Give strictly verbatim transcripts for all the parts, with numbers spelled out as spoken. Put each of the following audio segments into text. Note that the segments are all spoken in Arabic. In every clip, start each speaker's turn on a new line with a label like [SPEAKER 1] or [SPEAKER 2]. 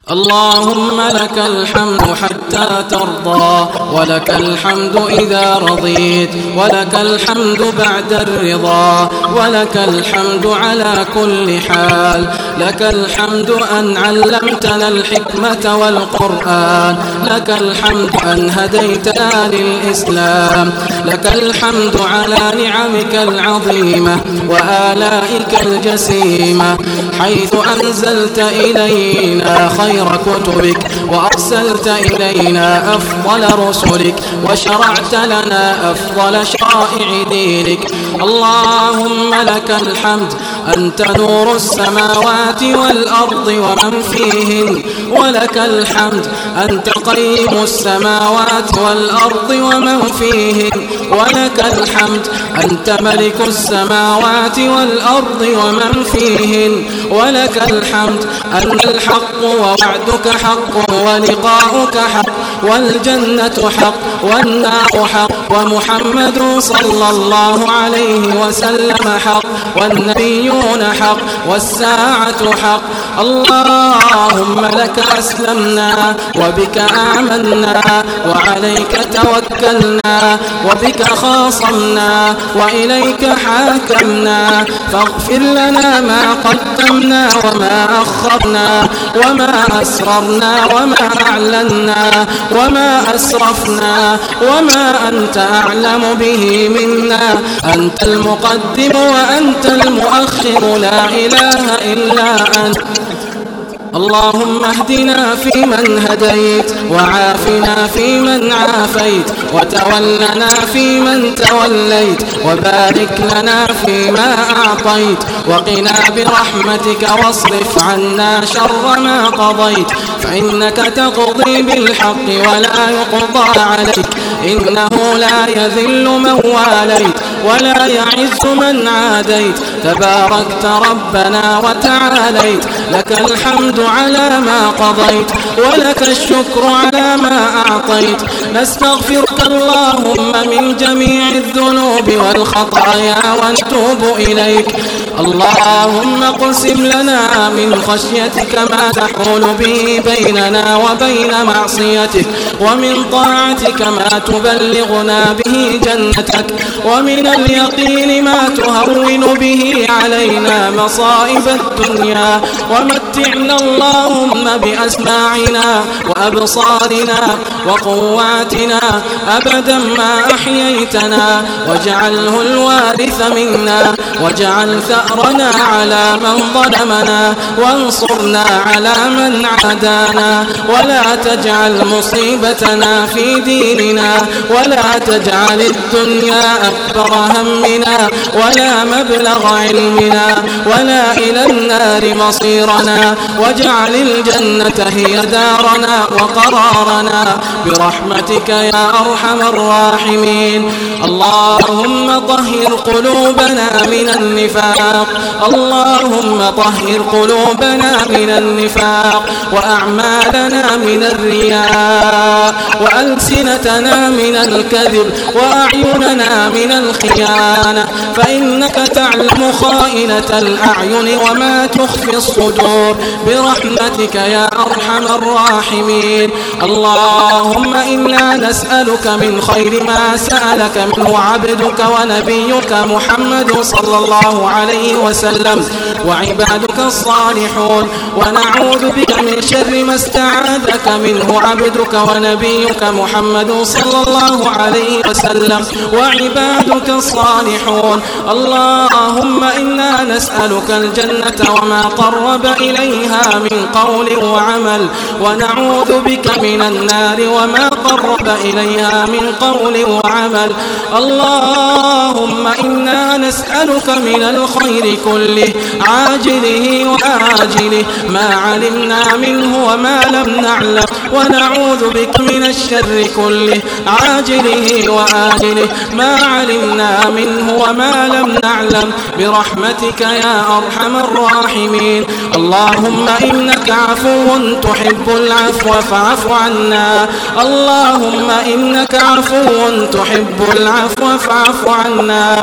[SPEAKER 1] اللهم لك الحمد حتى ترضى، ولك الحمد إذا رضيت، ولك الحمد بعد الرضا، ولك الحمد على كل حال. لك الحمد أن علمتنا الحكمة والقرآن، لك الحمد أن هديتنا للإسلام، لك الحمد على نعمك العظيمة وآلائك الجسيمة، حيث أنزلت إلينا خير كتبك، وأرسلت إلينا أفضل رسلك، وشرعت لنا أفضل شرائع دينك. اللهم لك الحمد أنت نور السماوات والأرض ومن فيهن، ولك الحمد أنت قيم السماوات والأرض ومن فيهن، ولك الحمد أنت ملك السماوات والأرض ومن فيهن، ولك الحمد أن الحق ووعدك حق ولقاؤك حق، والجنة حق والنار حق، ومحمد صلى الله عليه وسلم حق، والنبيون حق، والساعة حق. اللهم لك أسلمنا وبك آمنا وعليك توكلنا وبك خاصمنا وإليك حاكمنا، فاغفر لنا ما قدمنا وما أخرنا وما أسررنا وما أعلنا وما أسرفنا وما أنت أعلم به منا. أنت المقدم وأنت المؤخر، لا إله إلا أنت. اللهم اهدنا فيمن هديت، وعافنا فيمن عافيت، وتولنا فيمن توليت، وبارك لنا فيما أعطيت، وقنا برحمتك واصرف عنا شر ما قضيت، فإنك تقضي بالحق ولا يقضى عليك، إنه لا يذل من واليت ولا يعز من عاديت، تباركت ربنا وتعاليت. لك الحمد على ما قضيت، ولك الشكر على ما أعطيت. نستغفرك اللهم من جميع الذنوب والخطايا ونتوب إليك. اللهم اقسم لنا من خشيتك ما تحول به بيننا وبين معصيتك، ومن طاعتك ما تبلغنا به جنتك، ومن اليقين ما تهون به علينا مصائب الدنيا، ومتعنا اللهم بأسماعنا وأبصارنا وقواتنا أبدا ما أحييتنا، واجعله الوارث منا، واجعل ثأرنا على من ظلمنا، وانصرنا على من عادانا، ولا تجعل مصيبتنا في ديننا، ولا تجعل الدنيا أكبر همنا ولا مبلغ علمنا ولا إلى النار مصيرنا، واجعل الجنة هي دارنا وقرارنا برحمتك يا أرحم الراحمين. اللهم طهر قلوبنا من النفاق، اللهم طهر قلوبنا من النفاق، وأعمالنا من الرياء، وألسنتنا من الكذب، وأعيننا من الخيانة، فإنك تعلم خائنة الأعين وما تخفي الصدور برحمتك يا أرحم الراحمين. اللهم إنا نسألك من خير ما سألك منه عبدك ونبيك محمد صلى الله عليه وسلم وعبادك الصالحون، ونعوذ بك من شر ما استعاذك منه عبدك ونبيك محمد صلى الله عليه وسلم وعبادك الصالحون. اللهم إنا نسألك الجنة وما قرب إليها من قول وعمل، ونعوذ بك من النار وما قرب إليها من قول وعمل. اللهم إنا نسألك من الخير كله عاجله وآجله ما علمنا منه وما لم نعلم، ونعوذ بك من الشر كله عاجله وآجله ما علمنا منه وما لم نعلم برحمتك يا أرحم الراحمين. اللهم إنك عفو تحب العفو فاعف عنا. اللهم إنك عفو تحب العفو فاعف عنا.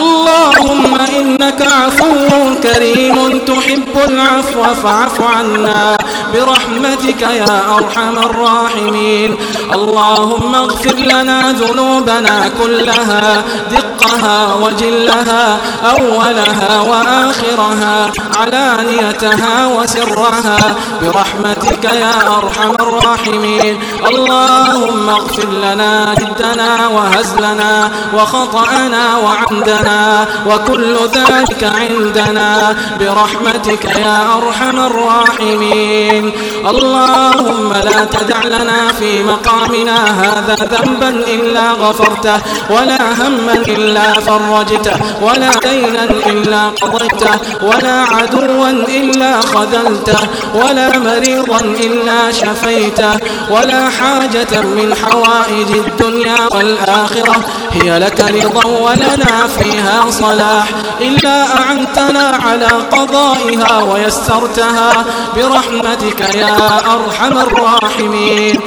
[SPEAKER 1] اللهم إنك عفو كريم تحب العفو فاعف عنا برحمتك يا أرحم الراحمين. اللهم اغفر لنا ذنوبنا كلها دقها وجلها أولها وآخرها علانيتها وسرها برحمتك يا أرحم الراحمين. اللهم اغفر لنا جدنا وهزلنا وخطأنا وعمدنا وكل ذلك عندنا برحمتك يا أرحم الراحمين. اللهم لا تدع لنا في مقامنا هذا ذنبا إلا غفرته ولا هما إلا فرجته ولا دينا إلا قضيته ولا عدوا إلا خذلته ولا مريضا إلا شفيته ولا حاجة من حوائج الدنيا والآخرة هي لك رضا ولنا فيها صلاح إلا أعنتنا على قضائها ويسرتها برحمتك يا أرحم الراحمين.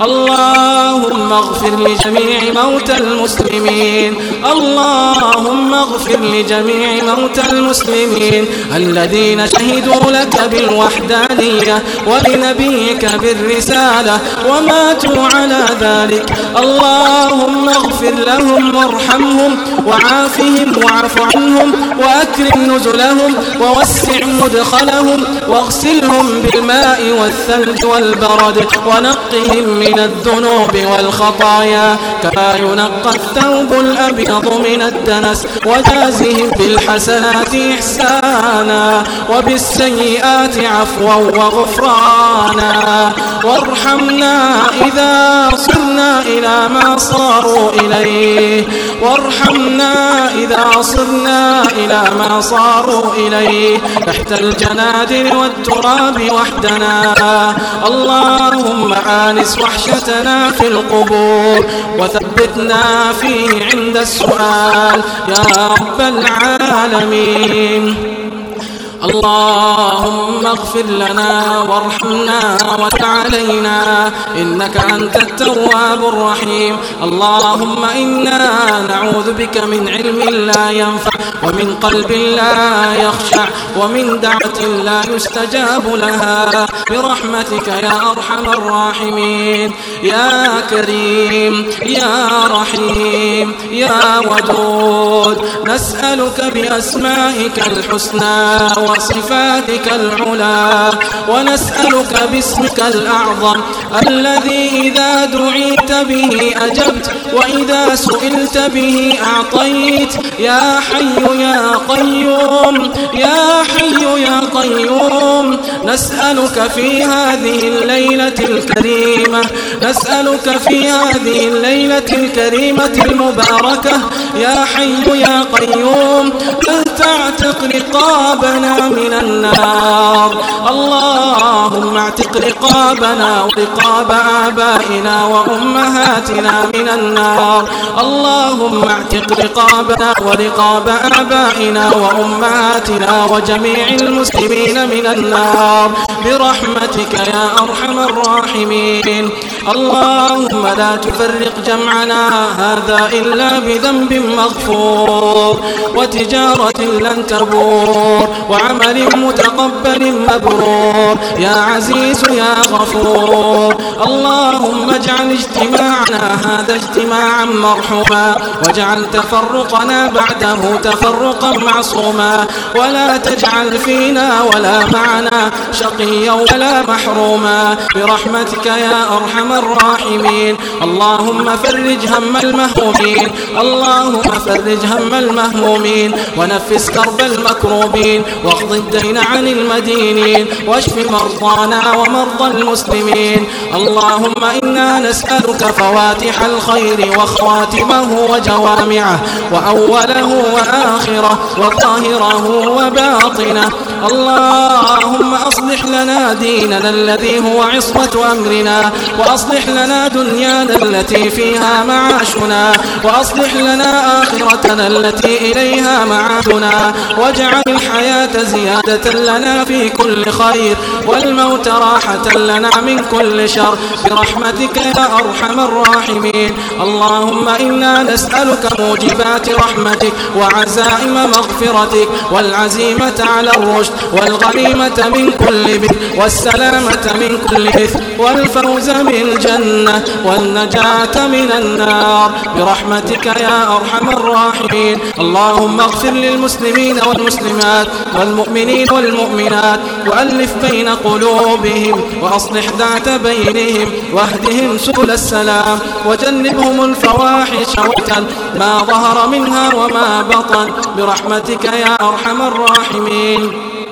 [SPEAKER 1] اللهم اغفر لجميع موتى المسلمين. اللهم اغفر لجميع موتى المسلمين الذين شهدوا لك بالوحدانية ولنبيك بالرسالة وماتوا على ذلك. اللهم اغفر لهم وارحمهم وعافهم واعف عنهم وأكرم نزلهم ووسع مدخلهم واغسلهم بالماء والثلج والبرد ونقهم من الذنوب والخطايا كما ينقى الثوب الأبيض من الدنس وجازهم بالحسنات إحسانا وبالسيئات عفوا وغفرانا. وارحمنا إذا صرنا إلى ما صاروا إليه وارحمنا إذا صرنا إلى ما صاروا إليه تحت الجنادل والتراب وحدنا. اللهم آنس وحشتنا في القبور وثبتنا فيه عند السؤال يا رب العالمين. اللهم اغفر لنا وارحمنا وتب علينا إنك أنت التواب الرحيم. اللهم إنا نعوذ بك من علم لا ينفع ومن قلب لا يخشع ومن دعوة لا يستجاب لها برحمتك يا أرحم الراحمين. يا كريم يا رحيم يا ودود نسألك بأسمائك الحسنى وصفاتك العلى ونسألك باسمك الأعظم الذي إذا دعيت به أجبت وإذا سئلت به أعطيت. يا حي يا قيوم يا حي يا قيوم نسألك في هذه الليلة الكريمة نسألك في هذه الليلة الكريمة المباركة يا حي يا قيوم أن تعتق رقابنا من النار. اللهم اعتق رقابنا ورقاب آبائنا وأمهاتنا من النار. اللهم اعتق رقابنا ورقاب آبائنا وأمهاتنا وجميع المسلمين من النار برحمتك يا أرحم الراحمين. اللهم لا تفرق جمعنا هذا إلا بذنب مغفور وتجارة لن تبور وعمل متقبل مبرور يا عزيز يا غفور. اللهم اجعل اجتماعنا هذا اجتماعا مرحوما واجعل تفرقنا بعده تفرقا معصوما ولا تجعل فينا ولا معنا شقيا ولا محروما برحمتك يا أرحم الراحمين. اللهم فرج هم المهمومين اللهم فرج هم المهمومين ونفس كرب المكروبين واقض الدين عن المدينين واشف مرضانا ومرضى المسلمين اللهم إنا نسألك فواتح الخير وخواتمه وجوامعه وأوله وآخره وظاهره وباطنه. اللهم أصلح لنا ديننا الذي هو عصمة أمرنا، وأصلح لنا دنيانا التي فيها معاشنا، وأصلح لنا آخرتنا التي إليها معادنا، واجعل الحياة زيادة لنا في كل خير والموت راحة لنا من كل شر برحمتك يا أرحم الراحمين. اللهم إنا نسألك موجبات رحمتك وعزائم مغفرتك والعزيمة على الرشد والغنيمة من كل بر والسلامة من كل إثم والفوز بالجنة والنجاة من النار برحمتك يا أرحم الراحمين. اللهم اغفر للمسلمين والمسلمات والمؤمنين والمؤمنات وألف بين قلوبهم وأصلح ذات بينهم واهدهم سبل السلام وجنبهم الفواحش والمنكر ما ظهر منها وما بطن برحمتك يا أرحم الراحمين.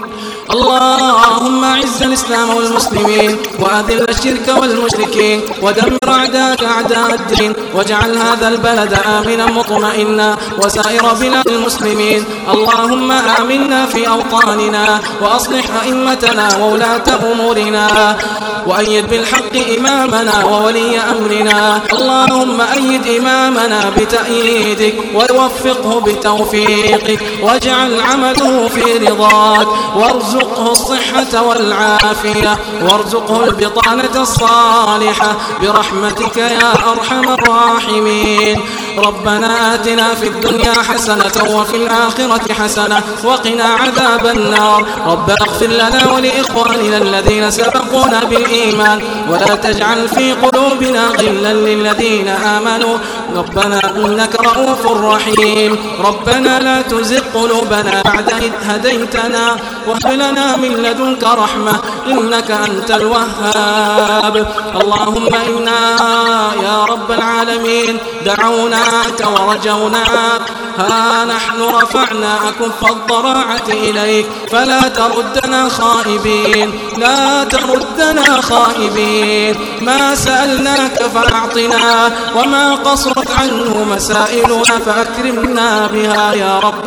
[SPEAKER 1] اللهم أعز الإسلام والمسلمين وأذل الشرك والمشركين ودمر أعداءك أعداء الدين واجعل هذا البلد آمنا مطمئنا وسائر بلاد المسلمين. اللهم آمنا في أوطاننا وأصلح أئمتنا وولاة أمورنا وأيد بالحق إمامنا وولي أمرنا. اللهم أيد إمامنا بتأييدك ووفقه بتوفيقك واجعل عمله في رضاك وارزقه الصحة والعافية وارزقه البطانة الصالحة برحمتك يا أرحم الراحمين. ربنا آتنا في الدنيا حسنة وفي الآخرة حسنة وقنا عذاب النار. ربنا اغفر لنا ولإخواننا الذين سبقونا بالإيمان ولا تجعل في قلوبنا غلا للذين آمنوا ربنا إنك رؤوف رحيم. ربنا لا تزغ قلوبنا بعد إذ هديتنا وهب لنا من لدنك رحمة إنك أنت الوهاب. اللهم إنا يا رب العالمين دعوناك ورجوناك ها نحن رفعنا أكف الضراعة إليك فلا تردنا خائبين لا تردنا خائبين. ما سألناك فأعطنا وما قصرت عنه مسائلنا فأكرمنا بها يا رب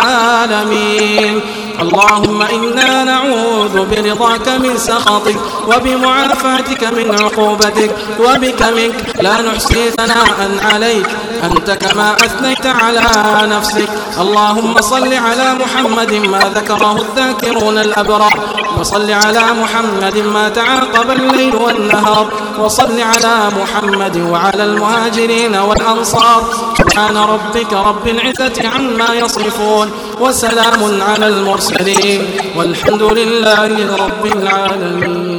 [SPEAKER 1] العالمين. اللهم إنا نعوذ برضاك من سخطك وبمعافاتك من عقوبتك وبك منك لا نحصي ثناء عليك أنت كما أثنيت على نفسك. اللهم صل على محمد ما ذكره الذاكرون الأبرار وصل على محمد ما تعاقب الليل والنهار وصل على محمد وعلى المهاجرين والأنصار. سبحان ربك رب العزة عما يصفون وسلام على المرسلين والحمد لله رب العالمين.